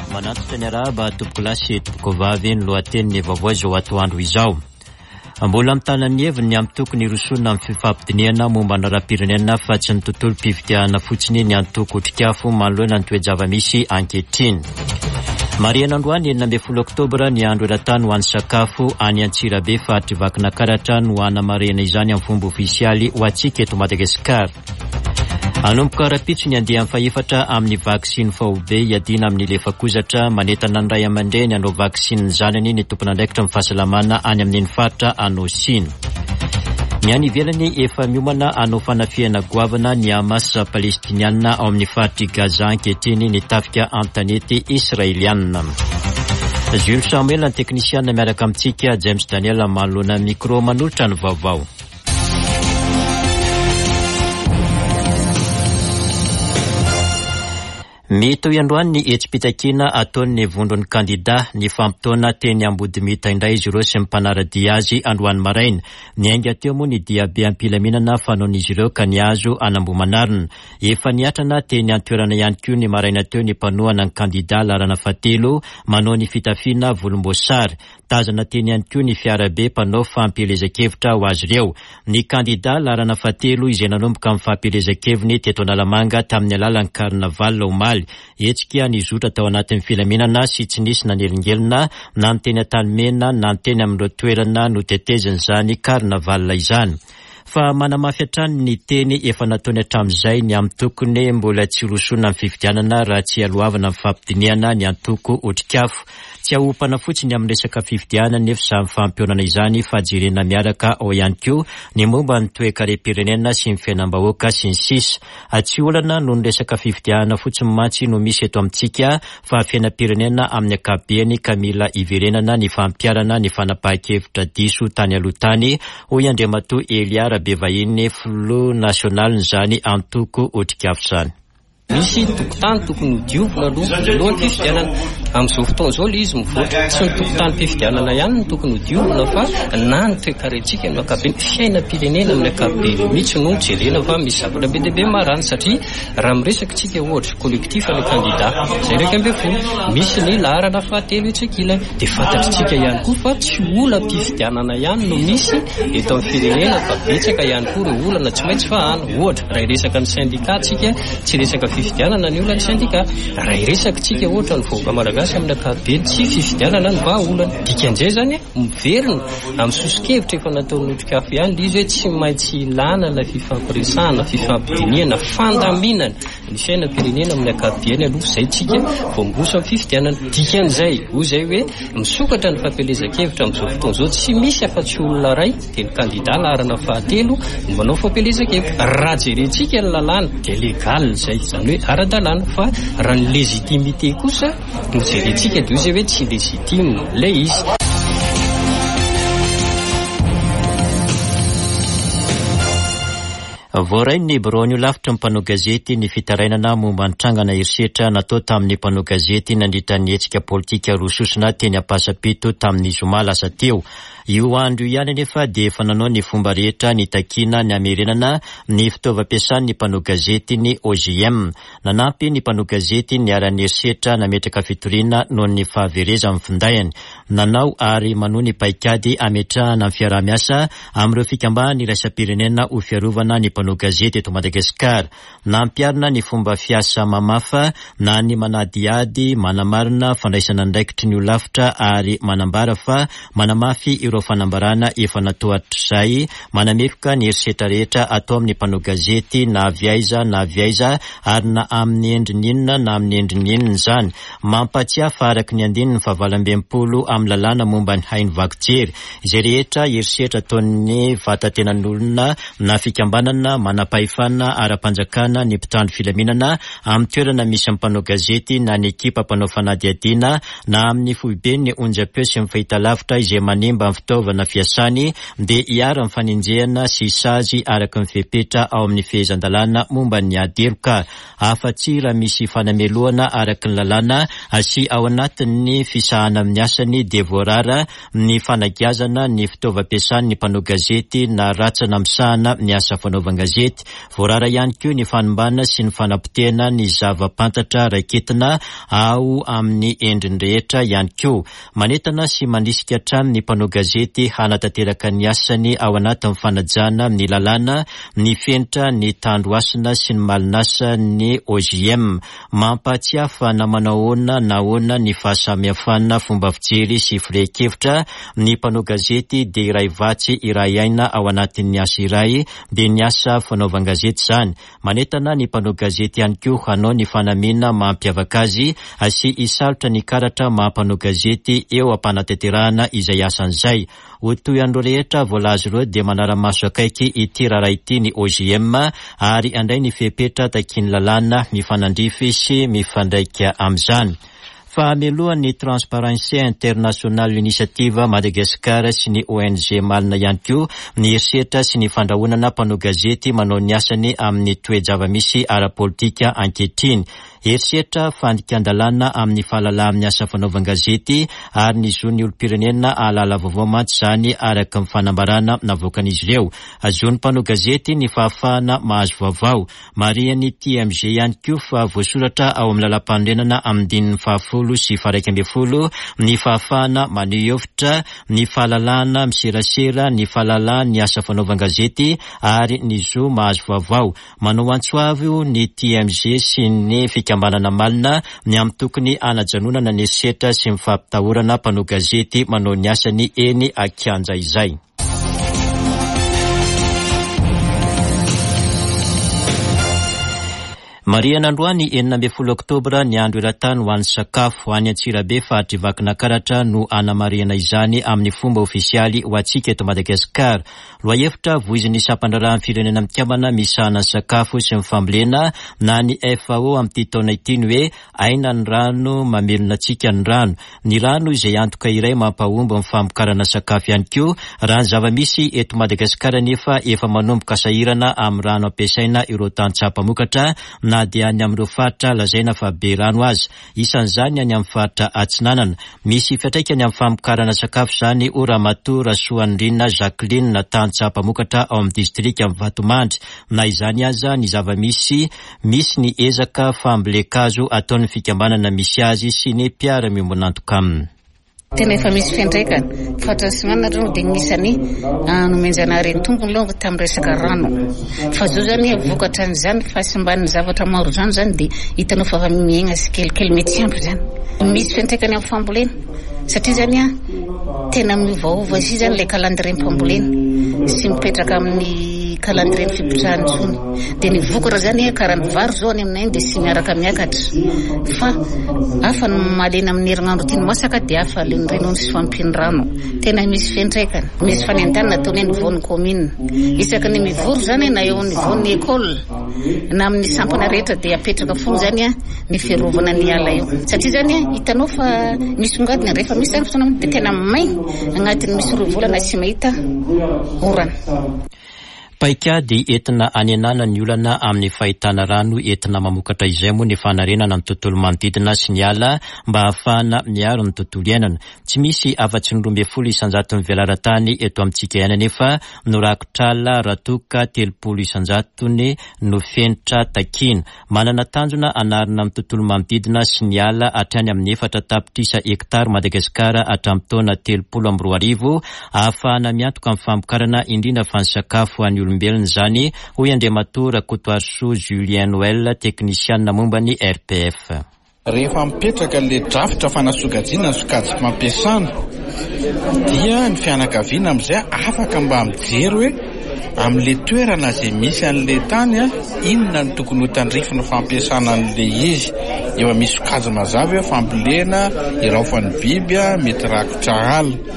Manatitra ny araba tompoko lahy sy tompoko vavy ny lohateny vaovao izao atoandro izao. Mbola mitana ny heviny antoko ny rosona amin'ny fifampidiniana momba ny rahapirenena fa tsy ny tontolo mpifidiahana fotsiny ny antoko otrikafo manoloana ny toe-java-misy ankehitriny. Mariana androany 19 oktobra ny andro eran-tany ho an'ny sakafo any Antsirabe fahatry vakina karatra no hanamarena izany amin'ny fomba ofisialy ho antsika eto Madagasikara. Anomboka rapitso ny andeha amin'ny fahefatra amin'ny vaksiny fahobe iadina amin'ny lefakozatra manentana ny ray aman-dreny hanao vaksiny ny zanany ny tompon'andraikitra amin'ny fahasalamana any amin'ny faritra anao Sina. Ny any ivelany efa miomana hanao fanafiana goavana ny Hamas Palestiniana ao amin'ny faritry Gaza ankehitriny ny tafika antanety Israeliana. Jules Samuel ny teknisiana miaraka amintsika James Daniel manoloana micro manolotra ny vaovao. Mito iandroany ny etsi-pitakina ataon'ny vondron'ny kandida ny fampitona teny Ambodimita indray izy ireo sy mimpanaradia azy androany maraina. Ny ainga teo moa ny diabe ampilaminana fanaon'izy ireo ka ny azo anambomanarina. Efa niatrana teny antoerana ihany koa ny maraina teo ny mpanohana ny kandida larana fatelo manao ny fitafiana volomboasary. Tazana teny ihany koa ny fiarabe mpanao fampielezan-kevitra ho azy ireo. Ny kandida larana fatelo izay nanomboka amin'ny fampielezan-keviny teto Analamanga tamin'ny alalan'ny karnaval omaly. Etsika nizotra tao anatin'ny filaminana sy tsy nisy nanelingelina na ny teny an-tanimena na ny teny amin'ireo toerana no teteziny izany karnaval izany. Fa manamafy hatrany ny teny efa nataony hatramin'izay ny amin'ny tokony mbola tsy rosona amin'ny fifidianana raha tsy aloavana amin'ny fampidiniana ny antoko otrikafo. Tsy ahopana fotsiny amin'ny resaka fifidianana nefa samy fampionana izany fa jerena miaraka ao ihany koa ny momba ny toe-karem-pirenena sy ny fiainam-bahoaka sy ny sisa. Tsy olana no ny resaka fifidianana fotsiny mantsy no misy eto amintsika fa fiainam-pirenena amin'ny ankapobeny ka mila iverenana ny fampiarana ny fanapahan-kevitra diso tany aloha tany hoy Andriamatoa Eliara be vahiny filo nasionaly izany antoko otrikafo izany. Misy tokotany tokony diovina alohan'ny fifidianana. Amin'izao fotoana izao izy mivoatra tsy ny tokotany fifidianana ihany no tokony diovina fa na ny toe-karentsika no ankapobeny fiainam-pirenena amin'ny ankapobeny mihitsy no jerena fa misy zavatra be dia be marany satria raha miresaka tsika ohatra kolektifa ny kandida izay raika ambin'ny folo misy ny laharana fahatelo etsakila dia fantatritsika ihany koa fa tsy olam-pifidianana ihany no misy eto amin'ny firenena fa betsaka ihany koa ireo olana tsy maintsy fahana ohatra raha iresaka ny syndicat tsika tsy resaka fifidianana ny olana syndicat raha iresaka tsika ohatra ny vahoaka malagasy amin'ny ankapobeny tsy fifidianana ny vahaolana dikan'izay zany miverina amin'ny sosikevitra efa nataon'ny otrikafo ihany izy hoe tsy maintsy ilana la fifampiresahana fifampidiniana fandaminana ny fiainam-pirenena amin'ny ankapobeny aloha izay tsika vao miroso amin'ny fifidianana dikan'izay hoy izay hoe misokatra ny fampielezan-kevitra amin'izao fotoana izao tsy misy afa-tsy olona ray dia ny kandida laharana fahatelo no manao fampielezan-kevitra raha jerentsika ny lalàna dia legal izay zany hoe ara-dalàna fa raha ny legitimité kosa no jerentsika dia izay hoe tsy legitime ilay izy. Voaray ny Brony lafitra ny mpanao gazety ny fitarainana momba ny trangana herisetra natao tamin'ny mpanao gazety nandritra ny hetsika politika rososina teny Ampasapito tamin'ny zoma lasa teo. Io andro ihany anefa dia efa nanao ny fomba rehetra ny takina ny amerenana ny fitaovam-piasan'ny mpanao gazety ny OGM. Nanampy ny mpanao gazety ny aran'ny herisetra nametraka fitoriana noho ny fahavereza amin'ny findainy. Nanao ary manohy ny paikady ametrahana amin'ny fiaraha-miasa amin'ireo fikambahany iraisam-pirenena ho fiarovana ny mpanao gazety eto Madagasikara. Nampiarina ny fomba fiasa mamafa na ny manadiady manamarina fandraisana andraikitry ny olafitra ary manambara fa manamafy ireo fanambarana efa natao hatr'izay manametroka ny herisetra rehetra atao amin'ny mpanao gazety na aviaiza ary na amin'ny endrininina na amin'ny endrininina izany. Mampatsiafa araky ny andininy fa 20 amin'ny lalàna momba ny hainy vakojery izay rehetra herisetra ataon'ny vatantenan'olona na fikambanana manapahefana ara-panjakana ny mpitandro filaminana amin'ny toerana misy mpanao gazety na ny ekipa mpanao fanadiadiana na amin'ny foibe ny onjam-peo sy ny fahitalavitra izay manimba amin'ny fitaovana fiasany dia hiara mifanenjehana sy sazy araka ny fepetra ao amin'ny fehezan-dalàna momba ny adeloka. Afa-tsy raha misy fanameloana araka ny lalàna sy ao anatin'ny fisahana amin'ny asany dia voarara ny fanagiazana ny fitaovam-piasany ny mpanao gazety na ratsana misahana ny asa fanaovan-gazety. Voarara ihany koa ny fanombana sy ny fanapotena ny zava-pantatra raiketina ao amin'ny endriny rehetra ihany koa. Manetana sy mandrisika hatrany ny mpanao gazety hanatanteraka ny asany ao anatin'ny fanajana ny lalàna, ny fenitra, ny tandroasina sy ny malinasa ny OGM. Mampatsiafa na manahoana na ahoana ny fahasamihafana fomba fijery sy firehekevitra ny mpanao gazety dia iray vatsy iray aina ao anatin'ny asa iray dia ny asa fanaovan-gazety zany. Manetana ny mpanao gazety ihany koa hanao ny fanamina mampiavaka azy sy isalotra ny karatra mampanao gazety eo ampanatanterahana izay asan'izay. Ho toy andro rehetra voalazy ireo dia manara-maso akaiky ity raharaha ity ny OGM ary andray ny fepetra takin'ny lalàna mifanandrify sy mifandraika amin'izany. Fahamelohan'ny Transparency International Initiative Madagascar sy ny ONG Malina ihany koa ny herisetra sy ny fandrahonana mpanao gazety manao ny asany amin'ny toe-java-misy ara-politika ankehitriny. Herisetra fandikan-dalàna amin'ny fahalala amin'ny asa fanaovan-gazety ary ny zon'ny olom-pirenena ahalala vaovao mantsy zany araka ny fanambarana navoakan'izy ireo. Zon'ny mpanao gazety ny fahafahana mahazo vaovao. Marian'ny TMG ihany koa fa voasoratra ao amin'ny lalam-panorenana amin'ny dininy 10 sy 12 ny fahafahana maneho hevitra, ny fahalalana miserasera, ny fahalalana ny asa fanaovan-gazety ary ny zo mahazo vaovao. Manao antsoavy ny TMG sy ny fikambanana Malina ny amin'ny tokony anajanonana ny herisetra sy mifampitahorana mpanao gazety manao ny asany eny Kianja izay. Mariana androany 19 Oktobra ny andro iratany ho an'ny sakafo any Antsirabe fahatrivakina karatra no anamariana izany amin'ny fomba ofisialy ho antsika eto Madagasikara. Loahevitra voizin'ny sampandrarahany firenena mikambana misahana sakafo sy mifambolena na ny FAO amin'ity taona ity ny hoe aina ny rano mamelona antsika ny rano. Ny rano izay antoka iray mampahomby amin'ny famokarana sakafo ihany koa raha ny zava-misy eto Madagasikara nefa efa manomboka sahirana amin'ny rano ampiasaina ireo tany-tsaha-pamokatra na dia any amin'ireo faritra lazaina fa be rano azy. Isan'izany any amin'ny faritra Atsinanana. Misy fiantraikany amin'ny famokarana sakafo zany o Ramatoa Soandrina Jacqueline na tany-tsaha-pamokatra ao amin'ny distrika amin'ny Vatomandry. Na izany aza ny zava-misy misy ny ezaka fambolekazo ataon'ny fikambanana misy azy sy ny mpiara-miombonantoka aminy. Tena efa misy fiantraikany fahatrasimana rano dia nisany nomenjana reny tompony longo tamin'ny resaka rano fa zao zany vokatra n'izany fahasimban'ny zavatra maro zany zany dia hitanao fa miaigna sy kelikely mety sy ampy zany. Misy fiantraikany amin'ny fambolena satria zany tena miovaova sy zany ilay calendrier fambolena sy mipetraka amin'ny calendrier fipetrahany zony dia ny vokatra zany karaha ny vary zao any aminay dia sy miaraka miakatra fa hafa ny malena amin'ny herinandro tiany masaka dia hafa le reno sy fampiny rano. Tena misy fiantraikany. Misy fanentanana ataony ny voan'ny commune isaka ny mivory zany na eo ny voan'ny école na amin'ny sampana rehetra dia apetraka foana zany ny fiarovana ny ala eo satria zany hitanao fa misy ongadina rehefa misy zany fotoana dia tena maigny agnatin'ny misy roa volana sy mahita orana. Paikady entina anenana ny olana amin'ny fahitana rano entina mamokatra izay moa ny fanarenana ny tontolo manodidina sy ny ala mba ahafahana miaro ny tontolo iainana. Tsy misy afa-tsy ny 12 isanjaton'ny velaran-tany eto amintsika ihany nefa norakotrala ratoka 30 isanjatony no fenitra takina. Manana tanjona anarina amin'ny tontolo manodidina sy ny ala hatrany amin'ny 4 tapitrisa hektara Madagasikara hatramin'ny taona 30 ahafahana miantoka amin'ny famokarana indrindra fa ny sakafo any olombelona zany hoy Andriamatora Rakotoarso Julien Noël teknisianina momba ny RPF. Rehefa mipetraka le drafitra fanasogajiana sokajy fampiasana dia ny fianakaviana amin'izay afaka mba mijery hoe amin'le toerana izay misy an'le tany inona ny tokony ho tandrifina fampiasana an'le izy. Efa misy sokajy mazava fambolena iraofan'ny biby mety rakotra ala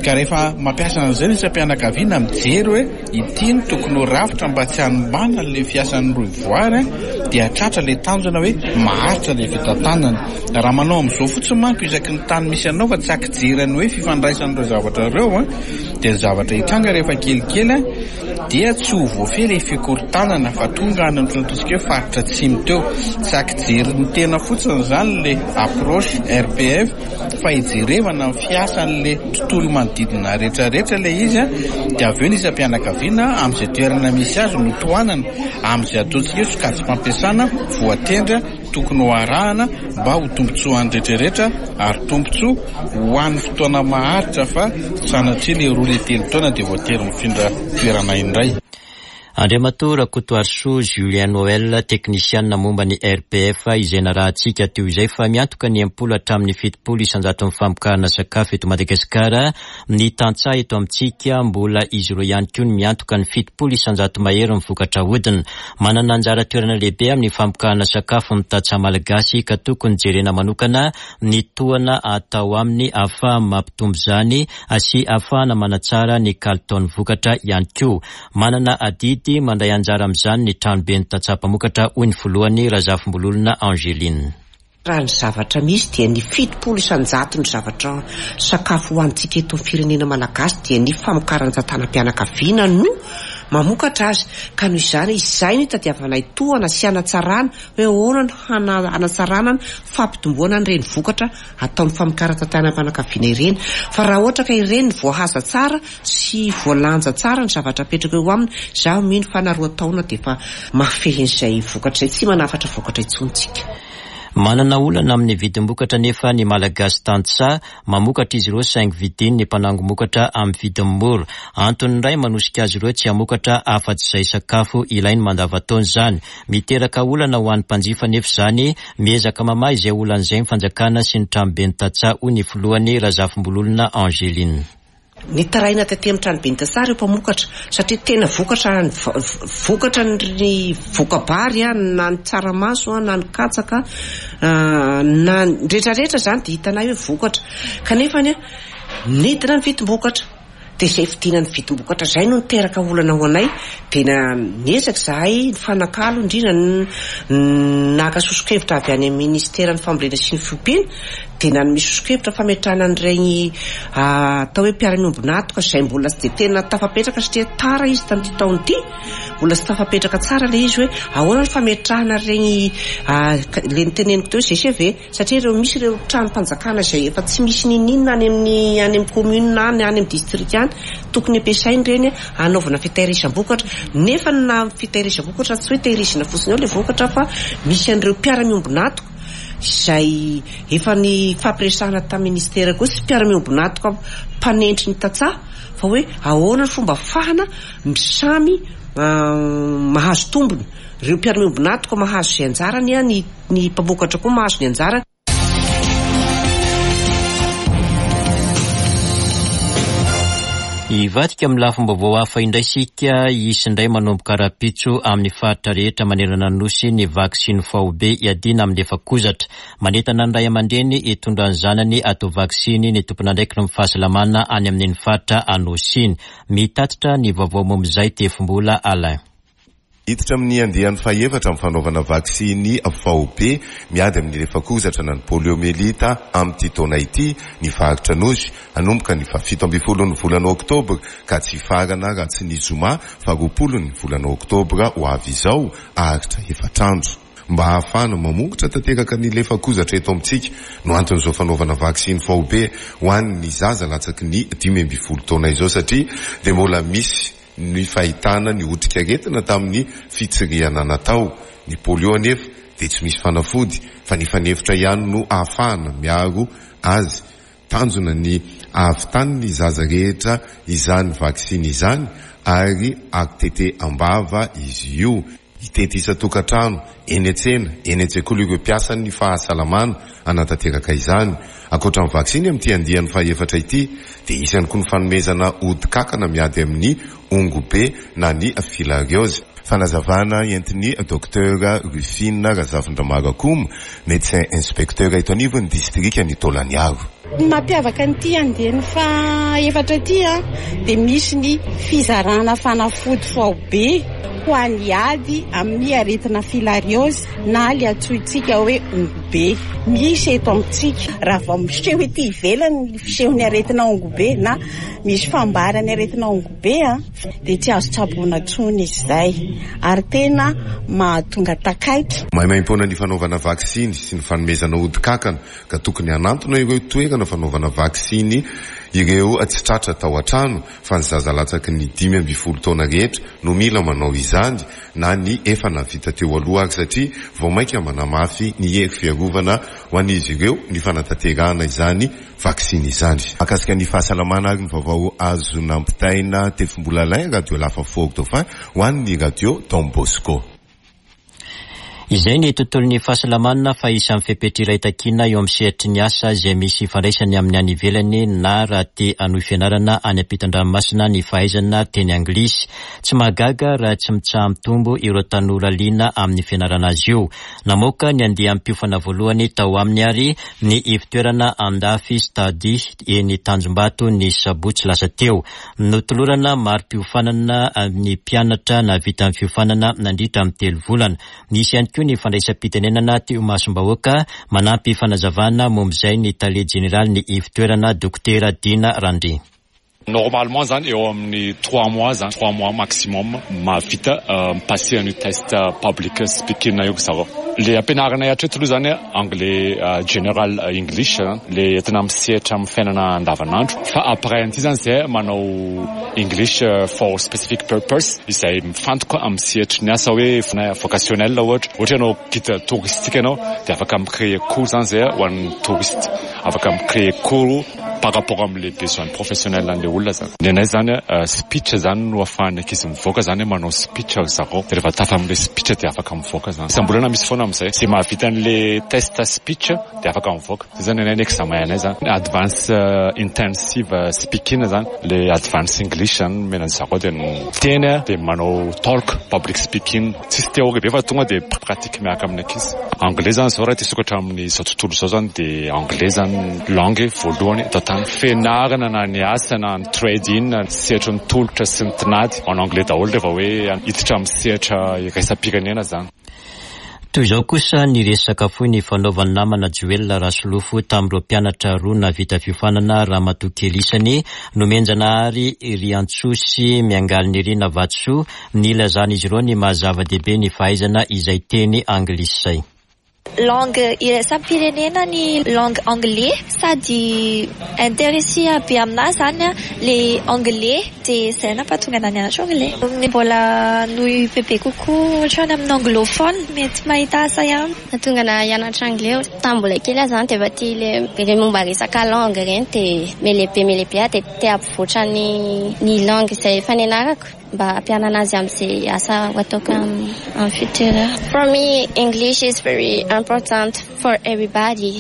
ka rehefa mampiasa an'izay ny sampianakaviana mijery hoe ity ny tokony ho rafitra mba tsy hanombana le fiasan'ny roivoary dia tratra le tanjona hoe maharitra le vita tanana. Raha manao amin'izao fotsiny manko isaky ny tany misy anao fa tsy akijerany hoe fifandraisan'ireo zavatra ireo dia ny zavatra hitranga rehefa kelikely dia tsy ho voafehy le fikorontanana fa tonga any amin'ntsika hoe faritra tsimy teo. Tsy akijeriny tena fotsiny zany le approche RPF fa hijerevana ny fiasan'le tontolo manodidina rehetrarehetra le izy dia avy eo ny isam-pianakaviana amin'izay toerana misy azy no toanana amin'izay ataontsika hoe sokajy fampiasana voatendra tokony ho arahana mba ho tombontsoa any rehetrarehetra ary tombontsoa ho an'ny fotoana maharitra fa sanatria le roa le telo taona dia voatery mifindra toerana indray. Andriamatoa Rakotoarso Julien Noël teknisianina momba ny RPF izay narahantsika teo izay fa miantoka ny 10 hatramin'ny 70 isanjato mifamokarana sakafo eto Madagasikara. Ny tantsaha eto amintsika mbola izy ireo ihany koa ny miantoka ny 70 isanjato mahery mivokatra hodina. Manana anjara toerana lehibe amin'ny famokarana sakafo amin'ny tantsaha malagasy ka tokony jerena manokana ny toana atao aminy ahafahana mampitombo izany sy ahafahana manatsara ny kalitaon'ny vokatra ihany koa. Manana adidy mandray anjara amin'izany ny tranobe ny tantsaha-pamokatra hoy ny voalohany Razafimbololona Angeline. Raha ny zavatra misy dia ny 70 isanjato ny zavatra sakafo hoantsika eto amin'ny firenena malagasy dia ny famokarana tanam-pianakaviana no mamokatra azy ka noho izany izay ny tadiavanay toana sy anatsarana hoe ahoana ny anatsarana ny fampitomboana an'ireny vokatra ataon'ny famokarana tanam-pianakaviana ireny. Fa raha ohatra ka ireny voahaza tsara sy voalanja tsara ny zavatra petraka eo aminy zaho mino fa na 2 taona dia efa mafehin'izay vokatra izay tsy manafatra vokatra intsontsika. Manana olana amin'ny vidim-bokatra nefa ny malagasy tantsaha mamokatra izy ireo saingy vidiny ny mpanangomokatra amin'ny vidiny mora. Antony iray manosika azy ireo tsy hamokatra afa-tsy izay sakafo ilainy mandavantaona izany. Miteraka olana ho an'ny mpanjifa nefa izany miezaka mamaha izay olana izay mifanjakana sy ny tranobe ny tantsaha hoy ny voalohany Razafimbololona Angeline. Ny taraina tety amin'ny tranobe ny tantsaha ireo mpamokatra satria tena vokatra ny vokabary na ny tsaramaso na ny katsaka na rehetrarehetra zany dia hitanay hoe vokatra kanefa nidina ny vidim-bokatra dia izay fidina ny vidim-bokatra izay no niteraka olana ho anay dia niezaka zahay ny fanakalo indrindra naka sosokevitra avy any amin'ny ministeran'ny fambolena sy ny fiompiana dia na misy sosokevitra fametrahana an'ireny atao hoe mpiara-miombonatoka izay mbola tsy dia tena tafapetraka satria tara izy tamin'ity taona ity mbola tsy tafapetraka tsara le izy hoe ahoana ny fametrahana ireny le niteneniko teo izay ve satria ireo misy ireo tranom-panjakana izay efa tsy misy ninina any amin'ny commune na any amin'ny district any tokony ampiasainy ireny anaovana fitahirizam-bokatra nefa na fitahirizam-bokatra tsy hoe tehirizina fotsiny eo le vokatra fa misy an'ireo mpiara-miombonatoka izay efa ny fampiresahana tamin'ny ministera koa sy mpiara-miombonatoka mpanentry ny tantsaha fa hoe ahoana ny fomba fahana misamy mahazo tombony ireo mpiara-miombonatoka mahazo izay anjarany ny mpamokatra koa mahazo ny anjarany. Ivadika amin'ny lafim-baovao hafa indray sika isy indray manomboka rapitso amin'ny faritra rehetra manerana ny nosy ny vaksiny faobe iadina amin'ny efa kozatra. Manentana ny ray aman-dreny hitondra ny zanany atao vaksiny ny tompon'andraikitra amin'ny fahasalamana any amin'ny faritra anosiny. Mitatitra ny vaovao momizay tefombola Alain. Hiditra amin'ny andehan'ny fahaefatra amin'ny fanaovana vaksiny faobe miady amin'ny lefakozatra na ny poliomelita amin'ity taona ity ny faritra Nosy anomboka ny 17 ny volana Oktobra ka tsy farana raha tsy ny zoma fa 20 ny volana Oktobra ho avy izao aritra efatrandro. Mba ahafahana mamongotra tanteraka ny lefakozatra eto amintsika no anton'izao fanaovana vaksiny faobe ho an'ny zaza latsaky ny 12 taona izao satria dia mbola misy ny fahitana ny otrika retina tamin'ny fitsiriana natao. Ny polio anefa dia tsy misy fanafody fa ny fanefitra ihany no ahafahana miaro azy. Tanjona ny ahavitany ny zaza rehetra izany vaksiny izany ary akitete ambava izy io. Itety isa-tokantrano, eny an-tsena, eny an-tsekoly ireo mpiasan'ny fahasalamana anatanteraka izany. Ankoatra ny vaksiny amin'ity andihan'ny fahaefatra ity dia isany koa ny fanomezana odi-kankana miady amin'ny ongobe na ny filariose. Fanazavana entin'ny Dr Rufina Razafindramarakoum, médecin inspecteur eto anivon'ny district ny Tolaniaro. mampiavaka ny ty andeny fa efatra ty dia misy ny fizarana fanafody faobe ho an'ny ady amin'ny aretina filariose na le atsoitsika hoe ongobe. Misy eto amintsika raha vao miseho ety ivelany ny fisehony aretina ongobe na misy fambarany aretina ongobe dia tsy azo tsaboana tsony izy zay ary tena mahatonga takaitra. Mahimaimpona ny fanaovana vaksiny sy ny fanomezana odikakana ka tokony hanantona ireo toerana fanaovana vaksiny ireo tsy tratra tao an-trano fa ny zazalatsaky ny 12 taona rehetra no mila manao izany na ny efa navita teo aloha ary satria vao mainka manamafy ny hery fiarovana ho an'izy ireo ny fanatanterahana izany vaksiny izany. Akasika ny fahasalamana ary ny vaovao azo nampitaina telefom-bolalay radio Lafafort Dauphin ho an'ny radio Don Bosco. Izay ny tontolon'ny fahasalamana fa isan'ny fepetrira itakina eo amin'ny sehatry ny asa izay misy ifandraisany amin'ny any ivelany na raha te hanohy fianarana any ampitan-dranomasina ny fahaizana teny anglisy. Tsy mahagaga raha tsy mitsaha mitombo ireo tanora liana amin'ny fianarana azy io. Namoaka ny andeha am-piofana voalohany tao amin'ny ary ny ivitoerana andafy stady eny Tanjombato ny sabotsy lasa teo. Notolorana maro mpiofanana ny mpianatra na vita amin'ny fiofanana nandritra amin'ny 3 volana. Nisy ihany koa ny fandraisam-pitenenana teo Masombahoaka manampy fanazavana mombizay ny tale général ny ivitoerana Dokotera Dina Randry. Normalement zany eo amin'ny 3 mois zany 3 mois maximum mavita passer ny test public speaking io zao. Le ampianarana hatreto aloha zany anglais general english le tena misehatra amin'ny fiainana andavanandro fa après an'ity zany zay manao english for specific purpose izay mifantoka amin'ny sehatry ny asa hoe vocationnel ohatra ianao guide touristique ianao dia afaka micréer cours zany zay ho an'ny touriste afaka micréer cours par rapport amin'ny besoins professionnels an'le olona zany. Nenay zany speech zany no afahany ankizy mivoaka zany manao speech zareo rehefa tafa amin'le speech dia afaka mivoaka zany. Isam-bolana misy foana amin'izay zay mahavita an'le test speech dia afaka mivoaka. Zay zany nenay ny examen anay zany advance intensive speaking zany le advance english zany menany zareo dia teny dia manao talk public speaking tsisy théorie be fa tonga dia pratique miaraka amin'ny ankizy. Anglais zany zao raha tisokatra amin'ny izao tontolo zao zany dia anglais zany langue voalohany ny fianarana na ny asa na ny trading na sehatra ny tolotra sy ny tinady en anglais daholo rehefa hoe hiditra amin'ny sehatra iraisam-pirenena zany. Toy izao kosa ny resaka fohy ny fanaovana namana Joel Rasolofo tamin'ireo mpianatra roa na vita fiofanana Ramatokelisany nomenjanahary Riantsosy miangaly ny Rina Vatsoa ny ilazan'izy ireo ny mahazava-dehibe ny fahaizana izay teny anglisy zay. Langue iraisam-pirenena ny langue anglais sady intéressé be aminazy zany le anglais dia zay nampahatonga ana nianatra anglais. Mbola nohy bebe kokoa ohatrany amin'ny anglophone mety mahita asa ihany. Nahatonga ana hianatra anglais tamin'ny mbola kely aho zany dia efa tia le momba resaka langue reny dia melebe dia te ampivoatra ny langue izay efa nianarako mba ampianana azy amin'izay asa ho ataoko amin'ny futur. For me, English is very important for everybody.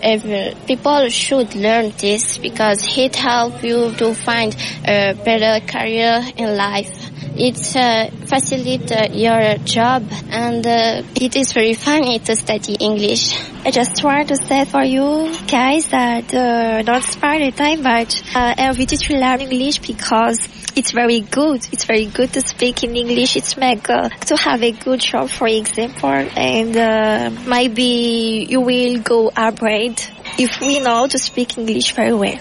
People should learn this because it helps you to find a better career in life. It facilitates your job and it is very funny to study English. I just want to say for you guys that don't spare the time but I invite you to learn English because it's very good. It's very good to speak in English. It's make to have a good job, for example, and maybe you will go abroad if we know to speak English very well.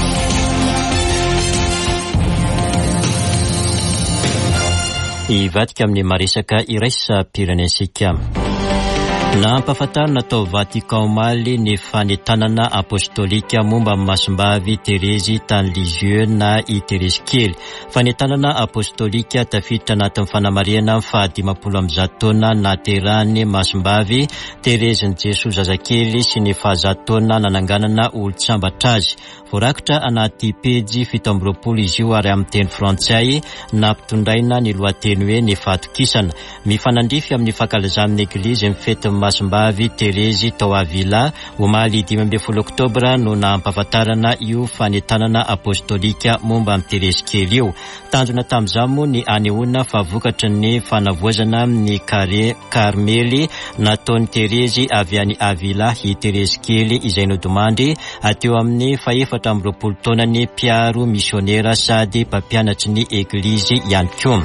Ivadika amin'ny maresaka iraisam-pirenensika. Na ampahafantarina tao Vatican Maly ny fanetanana apostolika momba Masimbavy Terezy tany Lisieux na i Terezy kely. Fanetanana apostolika tafiditra anatin'ny fanamariana 17 taona naterahany Masimbavy Terezy ny Jesoa zazakely sy ny 10 taona nananganana olo-tsambatra azy. Voarakitra anaty pejy 17 izy io ary amin'ny teny frantsay nampitondraina ny lohateny hoe ny fatokisana. Mifanandrify amin'ny fankalazan'ny eglizy ny fety Masimbavy Terezy tao Avila omaly 12 Oktobra no nampahafantarana io fanentanana apostolika momba amin'ny Terezy kely io. Tanjona tamin'izao moa ny anehoana fa vokatry ny fanavoazana amin'ny Karmely nataon'ny Terezy avy any Avila i Terezy kely izay nodimandry ateo amin'ny 420 taonany mpiaro misionera sady mpampianatry ny eglizy ihany koa.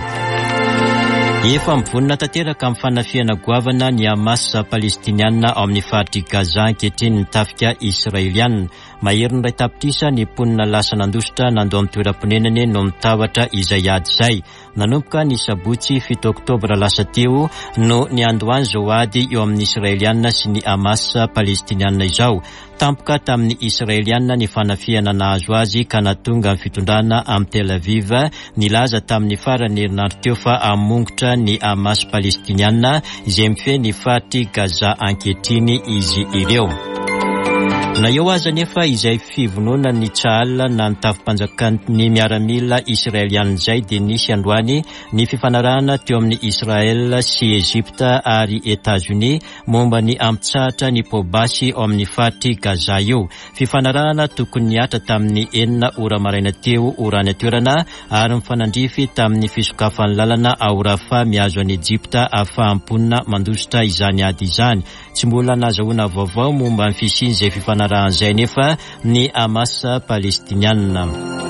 Efa mivonona tanteraka amin'ny fanafiana goavana ny Hamas Palestiniana ao amin'ny faritry Gaza ankehitriny ny tafika Israeliana. Mahery ny ray tapitrisa ny mponina lasa nandositra nandao amin'ny toeram-ponenany no mitavatra izay ady izay. Nanomboka ny sabotsy 7 Oktobra lasa teo no ny androany zao ady eo amin'ny Israeliana sy ny Hamas Palestiniana izao. Tampoka tamin'ny Israeliana ny fanafiana nahazo azy ka natonga amin'ny fitondrana amin'ny Tel Aviv nilaza tamin'ny farany herinandro teo fa hamongotra ny Hamas Palestiniana izay mifehy ny faritry Gaza ankehitriny izy ireo. Na eo aza nefa izay fivonoana ny Tsahala na ny tafim-panjakany miaramila Israeliana izay dia nisy androany ny fifanarahana teo amin'ny Israel sy Egypta ary Etats-Unis momba ny ampitsahatra ny pobasy ao amin'ny faritry Gaza io. Fifanarahana tokony niatra tamin'ny 9 ora maraina teo orany atoerana ary mifanandrify tamin'ny fisokafan'ny lalana ao Rafa miazo any Egypta afahamponina mandositra izany ady izany. Tsy mbola nazahoana vaovao momba ny fisiany izay fifanarahan'izay nefa ny Hamas Palestiniana.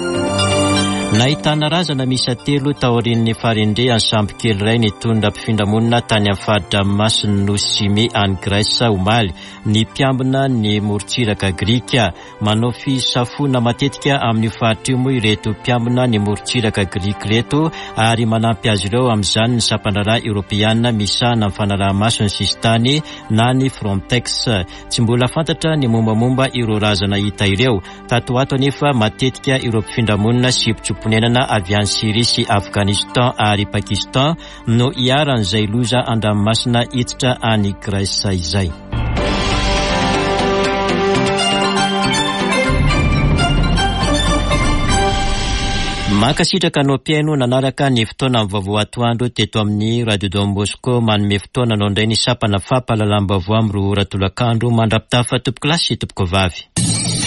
Nahitana razana misa 3 taorian'ny farendre any sambo kely iray nitondra mpifindramonina tany amin'ny faritra Masiny Nosimy any Grèce omaly. Ny mpiambina ny morontsiraka Grika manao fisafona matetika amin'ny faritra moa ireto mpiambina ny morontsiraka Grika reto ary manampy azy ireo amin'izany ny sampanaraha Europeana misahana amin'ny fanaraha-maso ny sistany na ny Frontex. Tsy mbola fantatra ny mombamomba ireo razana hita ireo. Tato ato anefa matetika ireo mpifindramonina sy mponenana avy any Syrie sy Afghanistan ary Pakistan no iaran'izay loza andranomasina hiditra any Grèce izay. Mankasitraka no mpiaino nanaraka ny fotoana amin'ny vaovao atoandro teto amin'ny Radio Don Bosco manome fotoana no indray ny sapana fampahalalam-baovao amin'ny roa ora tolakandro mandrapitafa tompoko lasy sy tompoko vavy.